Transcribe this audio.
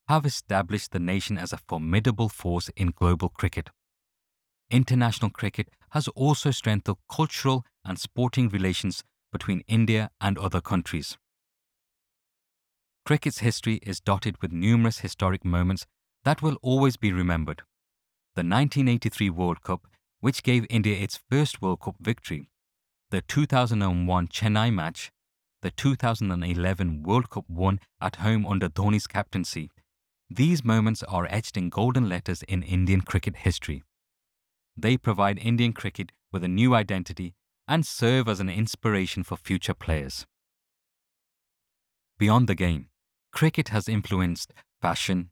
have established the nation as a formidable force in global cricket. International cricket has also strengthened cultural and sporting relations between India and other countries. Cricket's history is dotted with numerous historic moments that will always be remembered. The 1983 World Cup, which gave India its first World Cup victory, the 2001 Chennai match, the 2011 World Cup won at home under Dhoni's captaincy. These moments are etched in golden letters in Indian cricket history. They provide Indian cricket with a new identity and serve as an inspiration for future players. Beyond the game, cricket has influenced fashion,